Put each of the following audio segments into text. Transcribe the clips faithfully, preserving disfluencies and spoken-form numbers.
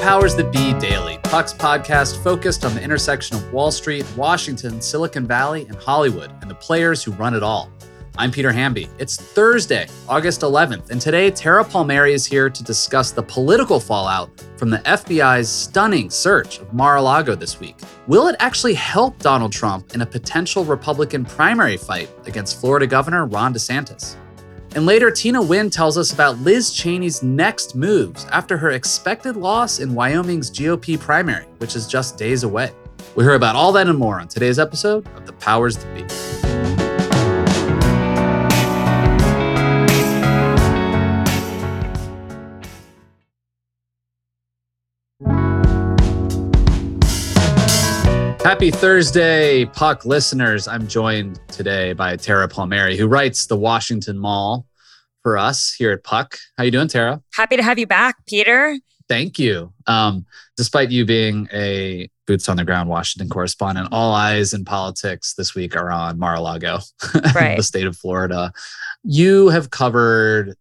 Powers That Be Daily, Puck's podcast focused on the intersection of Wall Street, Washington, Silicon Valley, and Hollywood, and the players who run it all. I'm Peter Hamby. It's Thursday, August eleventh, and today Tara Palmieri is here to discuss the political fallout from the F B I's stunning search of Mar-a-Lago this week. Will it actually help Donald Trump in a potential Republican primary fight against Florida Governor Ron DeSantis? And later, Tina Nguyen tells us about Liz Cheney's next moves after her expected loss in Wyoming's G O P primary, which is just days away. We'll hear about all that and more on today's episode of The Powers That Be. Happy Thursday, Puck listeners. I'm joined today by Tara Palmieri, who writes The Washington Mall for us here at Puck. How you doing, Tara? Happy to have you back, Peter. Thank you. Um, despite you being a boots on the ground Washington correspondent, all eyes in politics this week are on Mar-a-Lago, right. The state of Florida. You have covered,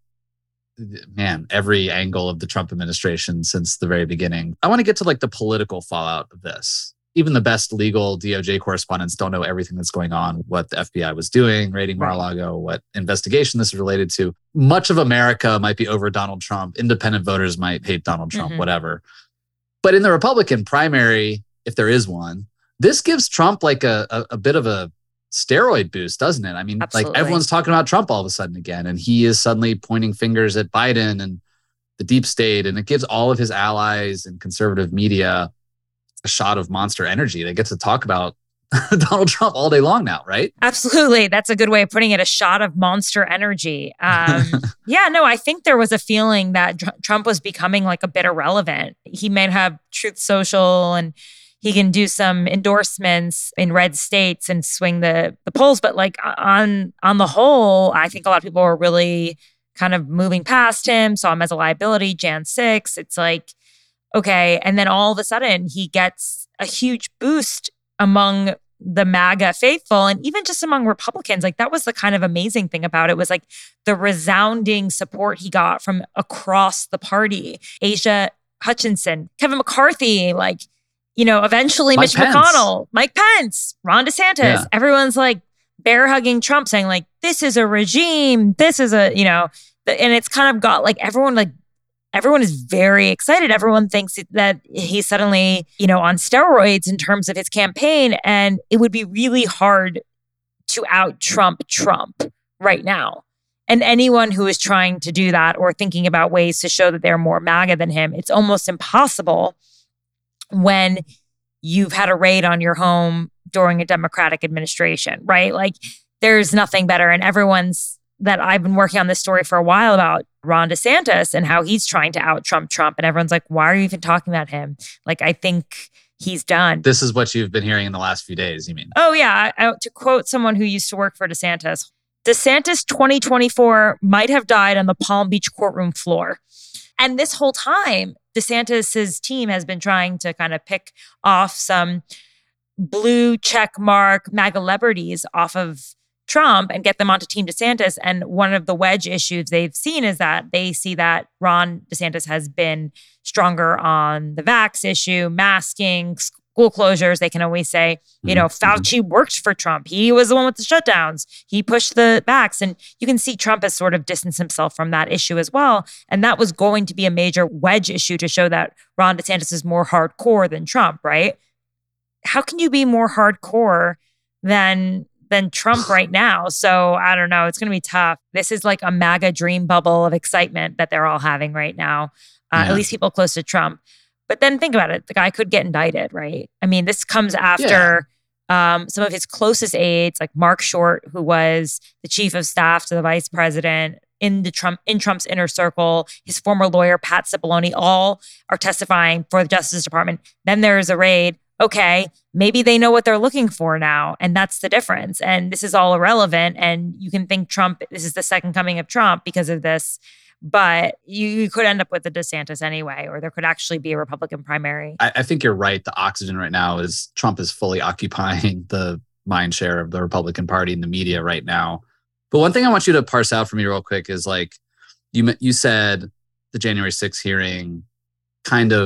man, every angle of the Trump administration since the very beginning. I want to get to like the political fallout of this. Even the best legal D O J correspondents don't know everything that's going on, what the F B I was doing, raiding Mar-a-Lago, what investigation this is related to. Much of America might be over Donald Trump. Independent voters might hate Donald Trump, mm-hmm. whatever. But in the Republican primary, if there is one, this gives Trump like a, a, a bit of a steroid boost, doesn't it? I mean, Absolutely. like everyone's talking about Trump all of a sudden again, and he is suddenly pointing fingers at Biden and the deep state, and it gives all of his allies and conservative media a shot of monster energy. They get to talk about Donald Trump all day long now, right? Absolutely. That's a good way of putting it, a shot of monster energy. Um, yeah, no, I think there was a feeling that Tr- Trump was becoming like a bit irrelevant. He might have Truth Social and he can do some endorsements in red states and swing the, the polls. But like on, on the whole, I think a lot of people were really kind of moving past him, saw him as a liability. January sixth, it's like, okay. And then all of a sudden he gets a huge boost among the MAGA faithful and even just among Republicans. Like that was the kind of amazing thing about it was like the resounding support he got from across the party. Asa Hutchinson, Kevin McCarthy, like, you know, eventually Mike Mitch Pence. McConnell, Mike Pence, Ron DeSantis. Yeah. Everyone's like bear hugging Trump saying like, this is a regime. This is a, you know, and it's kind of got like everyone like, Everyone is very excited. Everyone thinks that he's suddenly, you know, on steroids in terms of his campaign. And it would be really hard to out Trump Trump right now. And anyone who is trying to do that or thinking about ways to show that they're more MAGA than him, it's almost impossible when you've had a raid on your home during a Democratic administration, right? Like there's nothing better. And everyone's that I've been working on this story for a while about Ron DeSantis and how he's trying to out Trump Trump. And everyone's like, why are you even talking about him? Like, I think he's done. This is what you've been hearing in the last few days, you mean? Oh, yeah. I, to quote someone who used to work for DeSantis, DeSantis twenty twenty-four might have died on the Palm Beach courtroom floor. And this whole time, DeSantis's team has been trying to kind of pick off some blue check mark MAGA celebrities off of Trump and get them onto Team DeSantis. And one of the wedge issues they've seen is that they see that Ron DeSantis has been stronger on the vax issue, masking, school closures. They can always say, you know, Fauci worked for Trump. He was the one with the shutdowns. He pushed the vax. And you can see Trump has sort of distanced himself from that issue as well. And that was going to be a major wedge issue to show that Ron DeSantis is more hardcore than Trump, right? How can you be more hardcore than than Trump right now? So I don't know. It's going to be tough. This is like a MAGA dream bubble of excitement that they're all having right now, uh, yeah. At least people close to Trump. But then think about it. The guy could get indicted, right? I mean, this comes after yeah. um, some of his closest aides, like Mark Short, who was the chief of staff to the vice president in the Trump in Trump's inner circle, his former lawyer, Pat Cipollone, all are testifying for the Justice Department. Then there's a raid. Okay, maybe they know what they're looking for now. And that's the difference. And this is all irrelevant. And you can think Trump, this is the second coming of Trump because of this. But you, you could end up with a DeSantis anyway, or there could actually be a Republican primary. I, I think you're right. The oxygen right now is Trump is fully occupying the mind share of the Republican Party and the media right now. But one thing I want you to parse out for me real quick is like, you you said the January sixth hearing kind of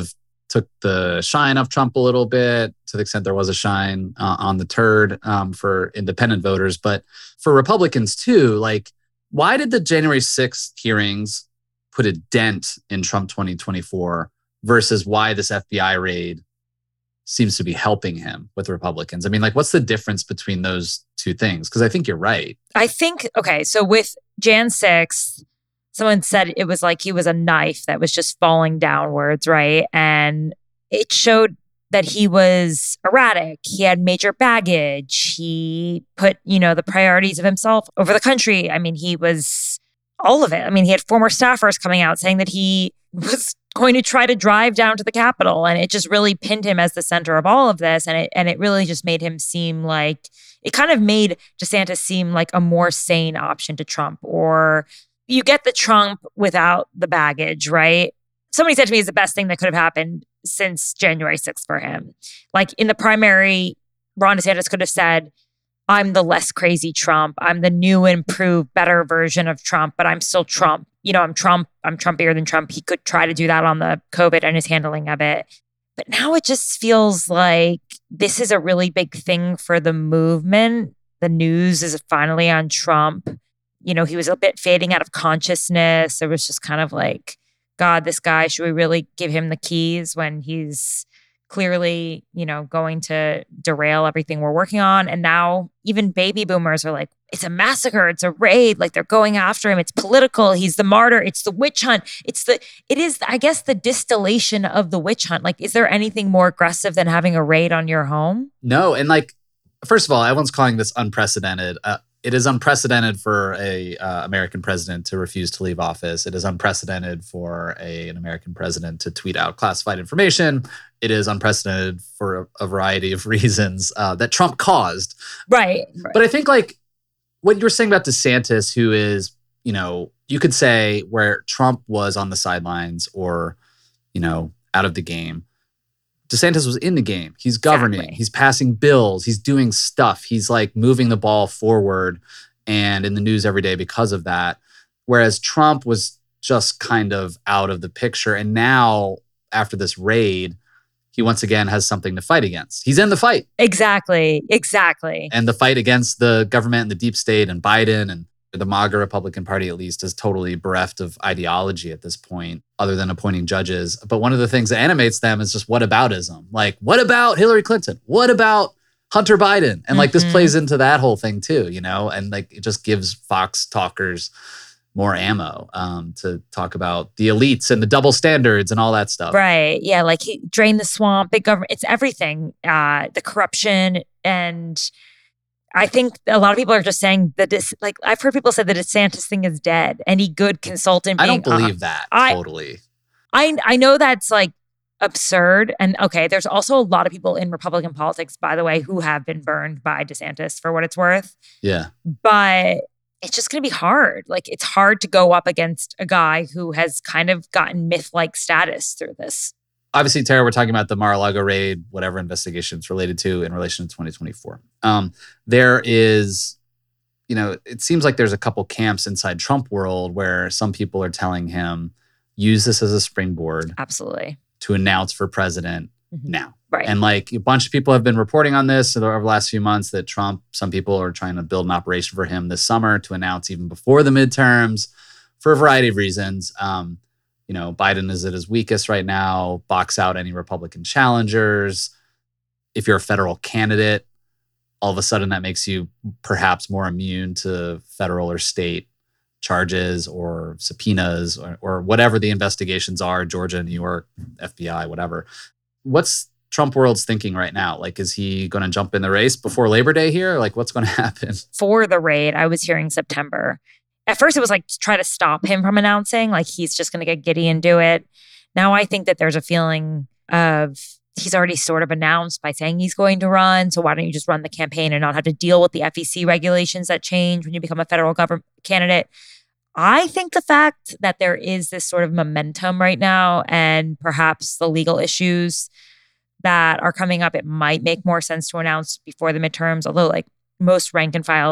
took the shine off Trump a little bit, to the extent there was a shine uh, on the turd um, for independent voters. But for Republicans too, like, why did the January sixth hearings put a dent in Trump twenty twenty-four versus why this F B I raid seems to be helping him with Republicans? I mean, like, what's the difference between those two things? Because I think you're right. I think, okay, so with Jan sixth, someone said it was like he was a knife that was just falling downwards, right? And it showed that he was erratic. He had major baggage. He put, you know, the priorities of himself over the country. I mean, he was all of it. I mean, he had former staffers coming out saying that he was going to try to drive down to the Capitol. And it just really pinned him as the center of all of this. And it, and it really just made him seem like, it kind of made DeSantis seem like a more sane option to Trump. Or you get the Trump without the baggage, right? Somebody said to me it's the best thing that could have happened since January sixth for him. Like in the primary, Ron DeSantis could have said, I'm the less crazy Trump. I'm the new, improved, better version of Trump, but I'm still Trump. You know, I'm Trump. I'm Trumpier than Trump. He could try to do that on the COVID and his handling of it. But now it just feels like this is a really big thing for the movement. The news is finally on Trump. You know, he was a bit fading out of consciousness. It was just kind of like, God, this guy, should we really give him the keys when he's clearly, you know, going to derail everything we're working on? And now even baby boomers are like, it's a massacre. It's a raid. Like they're going after him. It's political. He's the martyr. It's the witch hunt. It's the, it is, I guess, the distillation of the witch hunt. Like, is there anything more aggressive than having a raid on your home? No. And like, first of all, everyone's calling this unprecedented. Uh, It is unprecedented for a uh, American president to refuse to leave office. It is unprecedented for a, an American president to tweet out classified information. It is unprecedented for a, a variety of reasons uh, that Trump caused. Right, right. But I think like what you were saying about DeSantis, who is, you know, you could say where Trump was on the sidelines or, you know, out of the game, DeSantis was in the game. He's governing. Exactly. He's passing bills. He's doing stuff. He's like moving the ball forward and in the news every day because of that. Whereas Trump was just kind of out of the picture. And now after this raid, he once again has something to fight against. He's in the fight. Exactly. Exactly. And the fight against the government and the deep state and Biden and the MAGA Republican Party, at least, is totally bereft of ideology at this point, other than appointing judges. But one of the things that animates them is just whataboutism. Like, what about Hillary Clinton? What about Hunter Biden? And mm-hmm. like this plays into that whole thing too, you know? And like it just gives Fox talkers more ammo um, to talk about the elites and the double standards and all that stuff. Right. Yeah. Like he, drain the swamp, big government. It's everything. Uh, the corruption. And I think a lot of people are just saying that this, like I've heard people say that DeSantis thing is dead. Any good consultant being, I don't believe uh, that I, totally. I I know that's like absurd. And okay, there's also a lot of people in Republican politics, by the way, who have been burned by DeSantis for what it's worth. Yeah. But it's just going to be hard. Like it's hard to go up against a guy who has kind of gotten myth-like status through this. Obviously, Tara, we're talking about the Mar-a-Lago raid, whatever investigation it's related to in relation to twenty twenty-four. Um, there is, you know, it seems like there's a couple camps inside Trump world where some people are telling him, use this as a springboard. Absolutely. To announce for president mm-hmm. now. Right. And like a bunch of people have been reporting on this over the last few months that Trump, some people are trying to build an operation for him this summer to announce even before the midterms for a variety of reasons. Um, You know, Biden is at his weakest right now, box out any Republican challengers. If you're a federal candidate, all of a sudden that makes you perhaps more immune to federal or state charges or subpoenas or, or whatever the investigations are, Georgia, New York, F B I, whatever. What's Trump world's thinking right now? Like, is he going to jump in the race before Labor Day here? Like, what's going to happen? For the raid, I was hearing September. At first, it was like try to stop him from announcing, like he's just going to get giddy and do it. Now I think that there's a feeling of he's already sort of announced by saying he's going to run. So why don't you just run the campaign and not have to deal with the F E C regulations that change when you become a federal government candidate? I think the fact that there is this sort of momentum right now and perhaps the legal issues that are coming up, it might make more sense to announce before the midterms. Although like most rank and file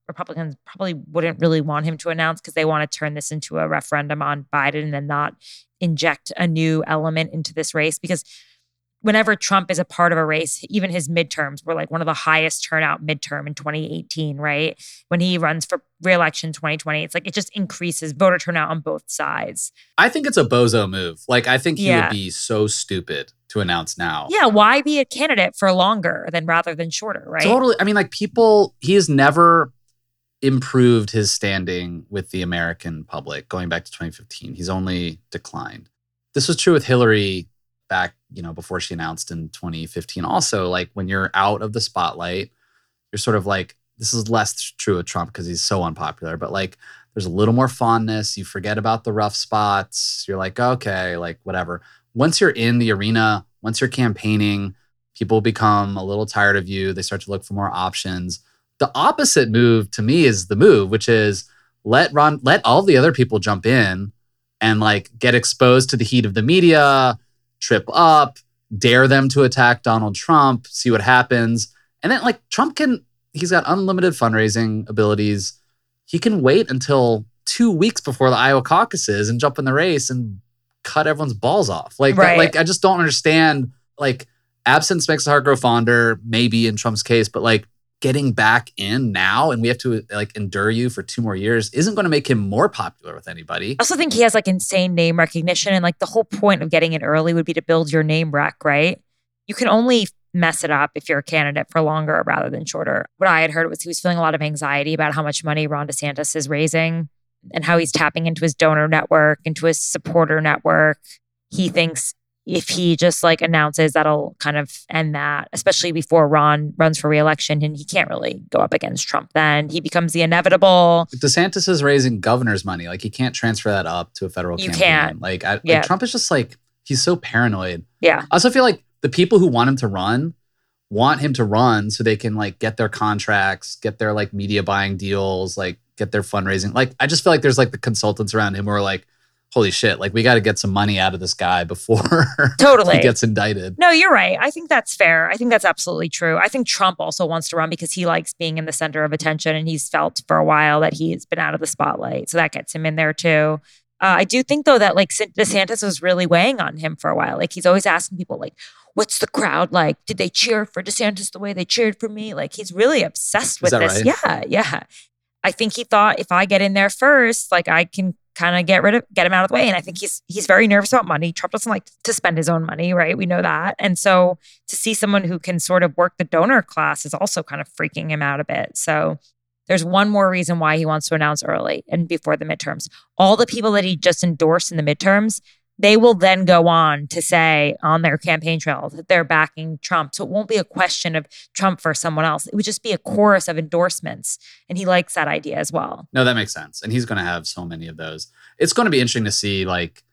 Republicans probably wouldn't really want him to announce because they want to turn this into a referendum on Biden and not inject a new element into this race. Because whenever Trump is a part of a race, even his midterms were like one of the highest turnout midterm in twenty eighteen, right? When he runs for re-election in twenty twenty, it's like it just increases voter turnout on both sides. I think it's a bozo move. Like, I think he Yeah. would be so stupid to announce now. Yeah, why be a candidate for longer than rather than shorter, right? Totally. I mean, like people, he has never improved his standing with the American public going back to twenty fifteen. He's only declined. This was true with Hillary back, you know, before she announced in twenty fifteen. Also, like when you're out of the spotlight, you're sort of like, this is less true with Trump because he's so unpopular, but like there's a little more fondness. You forget about the rough spots. You're like, okay, like whatever. Once you're in the arena, once you're campaigning, people become a little tired of you. They start to look for more options. The opposite move to me is the move, which is let Ron, let all the other people jump in and like get exposed to the heat of the media, trip up, dare them to attack Donald Trump, see what happens. And then like Trump can, he's got unlimited fundraising abilities. He can wait until two weeks before the Iowa caucuses and jump in the race and cut everyone's balls off. Like, Right. that, like I just don't understand, like absence makes the heart grow fonder, maybe in Trump's case, but like getting back in now and we have to like endure you for two more years isn't going to make him more popular with anybody. I also think he has like insane name recognition. And like the whole point of getting in early would be to build your name rec, right? You can only mess it up if you're a candidate for longer rather than shorter. What I had heard was he was feeling a lot of anxiety about how much money Ron DeSantis is raising and how he's tapping into his donor network, into his supporter network. He thinks if he just like announces, that'll kind of end that, especially before Ron runs for re-election and he can't really go up against Trump then. He becomes the inevitable. DeSantis is raising governor's money. Like he can't transfer that up to a federal You campaign. can't. Like, I, Yeah. like Trump is just like, he's so paranoid. Yeah. I also feel like the people who want him to run want him to run so they can like get their contracts, get their like media buying deals, like get their fundraising. Like, I just feel like there's like the consultants around him who are like, holy shit, like we got to get some money out of this guy before Totally. he gets indicted. No, you're right. I think that's fair. I think that's absolutely true. I think Trump also wants to run because he likes being in the center of attention and he's felt for a while that he's been out of the spotlight. So that gets him in there too. Uh, I do think though that like DeSantis was really weighing on him for a while. Like he's always asking people like, what's the crowd like? Did they cheer for DeSantis the way they cheered for me? Like he's really obsessed with that this. right? Yeah, yeah. I think he thought if I get in there first, like I can kind of get rid of, get him out of the way. And I think he's he's very nervous about money. Trump doesn't like to spend his own money, right? We know that. And so to see someone who can sort of work the donor class is also kind of freaking him out a bit. So there's one more reason why he wants to announce early and before the midterms. All the people that he just endorsed in the midterms, they will then go on to say on their campaign trail that they're backing Trump. So it won't be a question of Trump for someone else. It would just be a chorus of endorsements. And he likes that idea as well. No, that makes sense. And he's going to have so many of those. It's going to be interesting to see like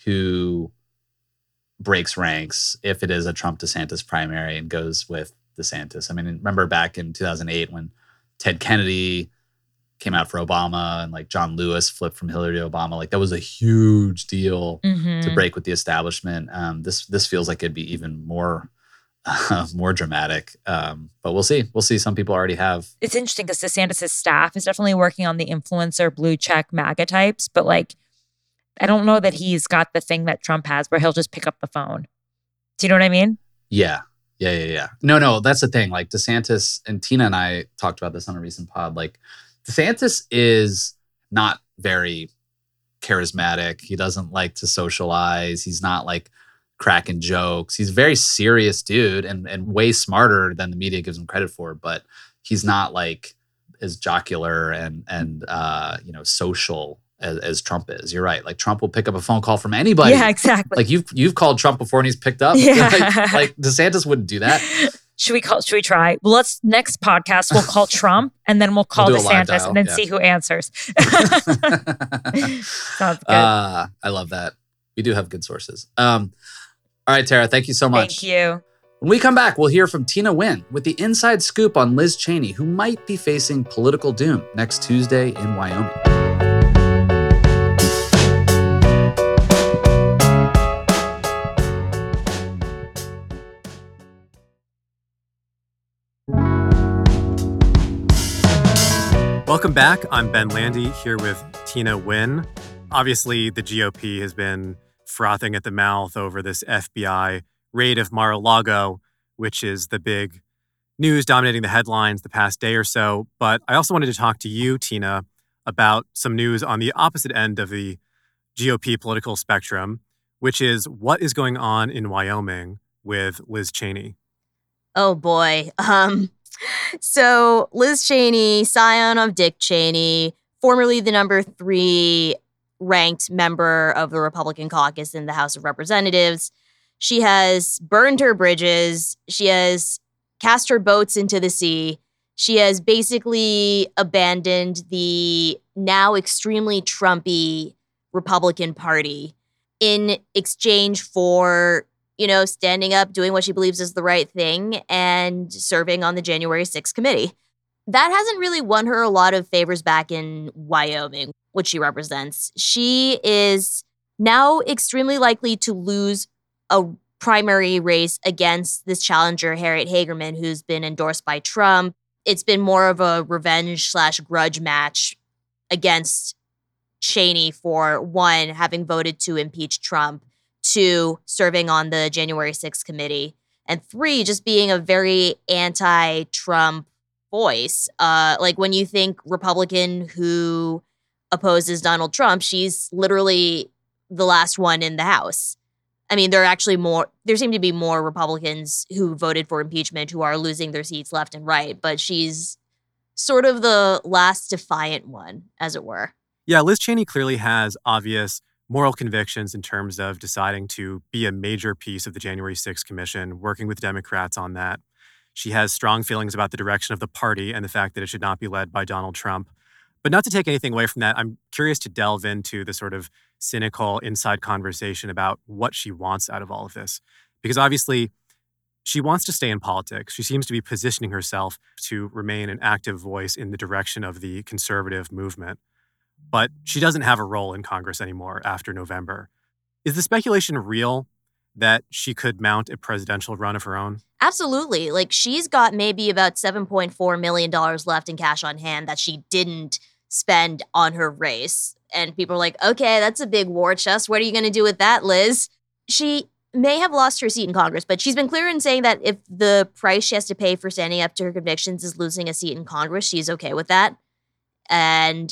who breaks ranks if it is a Trump DeSantis primary and goes with DeSantis. I mean, remember back in two thousand eight when Ted Kennedy came out for Obama and like John Lewis flipped from Hillary to Obama. Like that was a huge deal Mm-hmm. to break with the establishment. Um, this this feels like it'd be even more uh, more dramatic. Um, but we'll see. We'll see. Some people already have. It's interesting because DeSantis' staff is definitely working on the influencer blue check MAGA types, but like, I don't know that he's got the thing that Trump has where he'll just pick up the phone. Do you know what I mean? Yeah. Yeah, yeah, yeah. No, no, that's the thing. Like DeSantis and Tina and I talked about this on a recent pod. Like DeSantis is not very charismatic. He doesn't like to socialize. He's not like cracking jokes. He's a very serious dude and, and way smarter than the media gives him credit for, but he's not like as jocular and, and uh, you know, social as, as Trump is. You're right. Like Trump will pick up a phone call from anybody. Yeah, exactly. Like you've you've called Trump before and he's picked up. Yeah. like, like DeSantis wouldn't do that. Should we call? Should we try? Well, let's next podcast we'll call Trump and then we'll call We'll do a live DeSantis dial, and then yeah. see who answers. Sounds good. uh, I love that. We do have good sources. Um, all right, Tara, thank you so much. Thank you. When we come back, we'll hear from Tina Nguyen with the inside scoop on Liz Cheney, who might be facing political doom next Tuesday in Wyoming. Welcome back. I'm Ben Landy here with Tina Nguyen. Obviously, the G O P has been frothing at the mouth over this F B I raid of Mar-a-Lago, which is the big news dominating the headlines the past day or so. But I also wanted to talk to you, Tina, about some news on the opposite end of the G O P political spectrum, which is what is going on in Wyoming with Liz Cheney. Oh, boy. Um, so Liz Cheney, scion of Dick Cheney, formerly the number three ranked member of the Republican caucus in the House of Representatives. She has burned her bridges. She has cast her boats into the sea. She has basically abandoned the now extremely Trumpy Republican Party in exchange for, you know, standing up, doing what she believes is the right thing, and serving on the January sixth committee. That hasn't really won her a lot of favors back in Wyoming, which she represents. She is now extremely likely to lose a primary race against this challenger, Harriet Hagerman, who's been endorsed by Trump. It's been more of a revenge slash grudge match against Cheney for, one, having voted to impeach Trump, two, serving on the January sixth committee, and three, just being a very anti-Trump voice. Uh, like when you think Republican who opposes Donald Trump, she's literally the last one in the House. I mean, there are actually more, there seem to be more Republicans who voted for impeachment who are losing their seats left and right, but she's sort of the last defiant one, as it were. Yeah, Liz Cheney clearly has obvious moral convictions in terms of deciding to be a major piece of the January sixth Commission, working with Democrats on that. She has strong feelings about the direction of the party and the fact that it should not be led by Donald Trump. But not to take anything away from that, I'm curious to delve into the sort of cynical inside conversation about what she wants out of all of this. Because obviously, she wants to stay in politics. She seems to be positioning herself to remain an active voice in the direction of the conservative movement. But she doesn't have a role in Congress anymore after November. Is the speculation real that she could mount a presidential run of her own? Absolutely. Like, she's got maybe about seven point four million dollars left in cash on hand that she didn't spend on her race. And people are like, okay, that's a big war chest. What are you going to do with that, Liz? She may have lost her seat in Congress, but she's been clear in saying that if the price she has to pay for standing up to her convictions is losing a seat in Congress, she's okay with that. And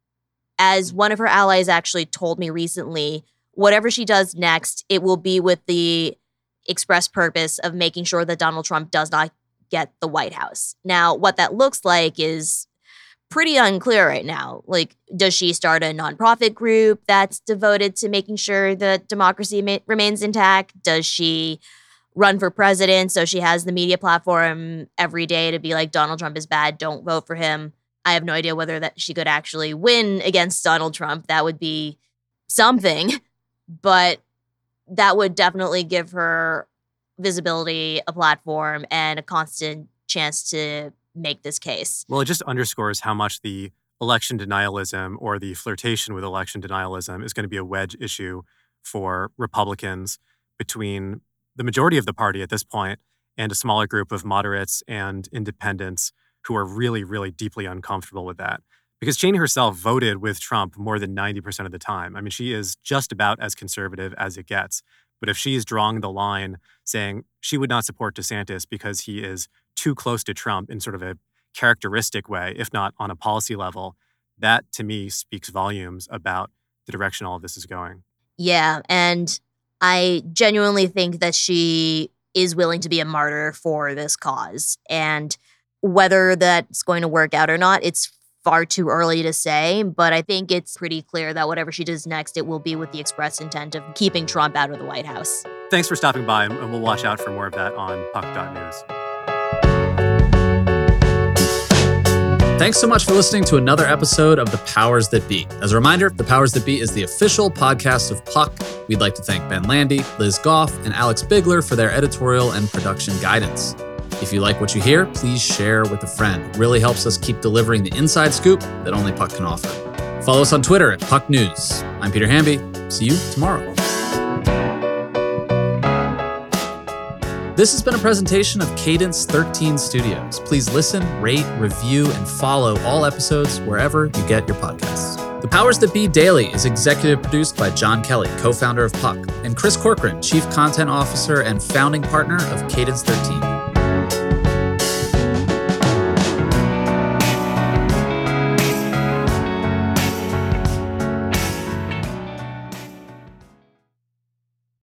as one of her allies actually told me recently, whatever she does next, it will be with the express purpose of making sure that Donald Trump does not get the White House. Now, what that looks like is pretty unclear right now. Like, does she start a nonprofit group that's devoted to making sure that democracy ma- remains intact? Does she run for president so she has the media platform every day to be like, Donald Trump is bad, don't vote for him? I have no idea whether that she could actually win against Donald Trump. That would be something, but that would definitely give her visibility, a platform, and a constant chance to make this case. Well, it just underscores how much the election denialism or the flirtation with election denialism is going to be a wedge issue for Republicans between the majority of the party at this point and a smaller group of moderates and independents who are really, really deeply uncomfortable with that. Because Cheney herself voted with Trump more than ninety percent of the time. I mean, she is just about as conservative as it gets. But if she's drawing the line saying she would not support DeSantis because he is too close to Trump in sort of a characteristic way, if not on a policy level, that to me speaks volumes about the direction all of this is going. Yeah, and I genuinely think that she is willing to be a martyr for this cause. And whether that's going to work out or not, it's far too early to say, but I think it's pretty clear that whatever she does next, it will be with the express intent of keeping Trump out of the White House. Thanks for stopping by, and we'll watch out for more of that on Puck dot news. Thanks so much for listening to another episode of The Powers That Be. As a reminder, The Powers That Be is the official podcast of Puck. We'd like to thank Ben Landy, Liz Goff, and Alex Bigler for their editorial and production guidance. If you like what you hear, please share with a friend. It really helps us keep delivering the inside scoop that only Puck can offer. Follow us on Twitter at Puck News. I'm Peter Hamby. See you tomorrow. This has been a presentation of Cadence thirteen Studios. Please listen, rate, review, and follow all episodes wherever you get your podcasts. The Powers That Be Daily is executive produced by John Kelly, co-founder of Puck, and Chris Corcoran, chief content officer and founding partner of Cadence thirteen.